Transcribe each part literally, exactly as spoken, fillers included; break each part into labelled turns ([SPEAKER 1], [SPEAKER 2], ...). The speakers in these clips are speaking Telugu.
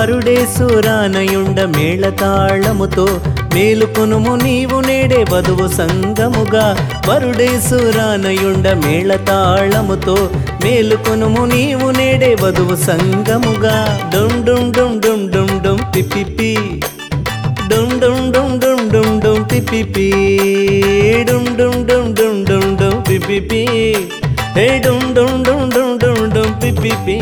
[SPEAKER 1] వరుడేసురానయుండ మేళతాళముతో మేలుకొనుము నీవు నేడే వధువు సంగముగా వరుడేసురానయుండ మేళతాళముతో మేలుకొనుము నీవు నేడే వధువు సంగముగా డుం డుం డుం డుం డుం డుం పిపిపి డుం డుం డుం డుం డుం డుం పిపిపి డుం డుం డుం డుం డుం డుం పిపిపి హే డుం డుం డుం డుం డుం డుం పిపిపి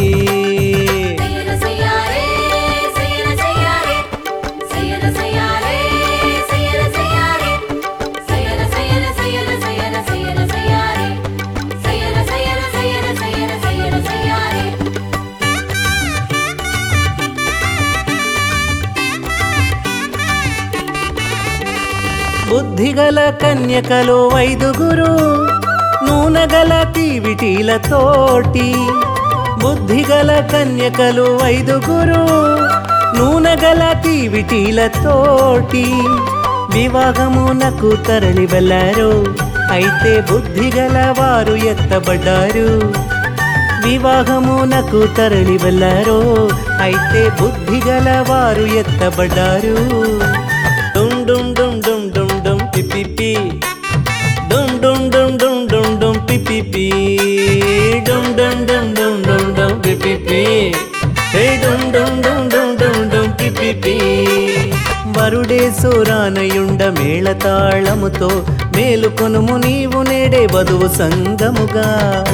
[SPEAKER 1] బుద్ధిగల కన్యకలో ఐదుగురు నూనెగల తీవిటీలతోటి బుద్ధిగల కన్యకలు ఐదుగురు నూనెగల తీవిటీలతోటి వివాహమునకు తరలి వెళ్ళారు అయితే బుద్ధిగల వారు ఎత్తబడ్డారు వివాహమునకు తరలి వెళ్ళారు అయితే బుద్ధిగల వారు ఎత్తబడ్డారు డుం డుం డుం డుం డుం డుం పిపిపి డుం డుం డుం డుం డుం డుం పిపిపి డుం డుం డుం డుం డుం డుం పిపిపి హే డుం డుం డుం డుం డుం డుం పిపిపి వరుడేసురానయుండ మేళతాళముతో మేలుకొనుము నీవు నేడే వధువు సంగముగా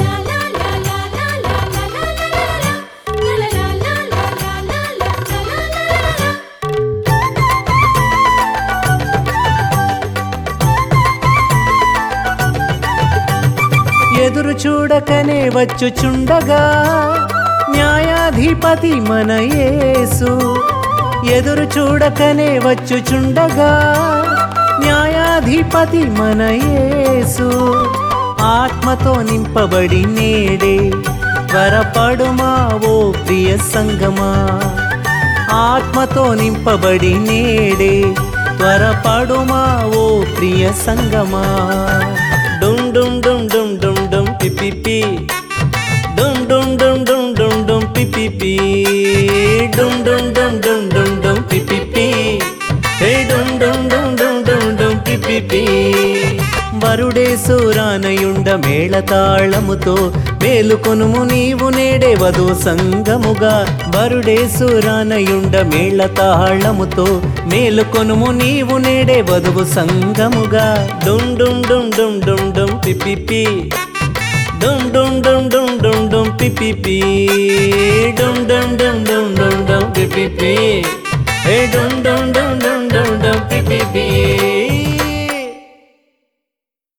[SPEAKER 1] ఎదురు చూడకనే వచ్చుచుండగా న్యాయాధిపతి మన యేసు ఎదురు చూడకనే వచ్చుచుండగా న్యాయాధిపతి మన యేసు ఆత్మతో నింపబడి నేడే త్వరపడుమా ఓ ప్రియ సంగమా ఆత్మతో నింపబడి నేడే త్వరపడుమా ఓ ప్రియ సంగమా డుం డుం డుం డుం డుం డుం పిపిపి డుం డుం డుం డుం డుం డుం పిపిపి డుం డుం డుం డుం డుం డుం పిపిపి హే డుం డుం డుం డుం డుం డుం పిపిపి వరుడేసురానయుండ మేళతాళముతో మేలుకొనుము నీవు నేడే వధువు సంగముగా వరుడేసురానయుండ మేళతాళముతో మేలుకొనుము నీవు నేడే వధువు సంగముగా డుం డుం డుం డుం డుం డుం పిపిపి డుం డుం డుం డుం డుం డుం పిపిపి డుం డుం డుం డుం డుం డుం పిపిపి హే డుం డుం డుం డుం డుం డుం పిపిపి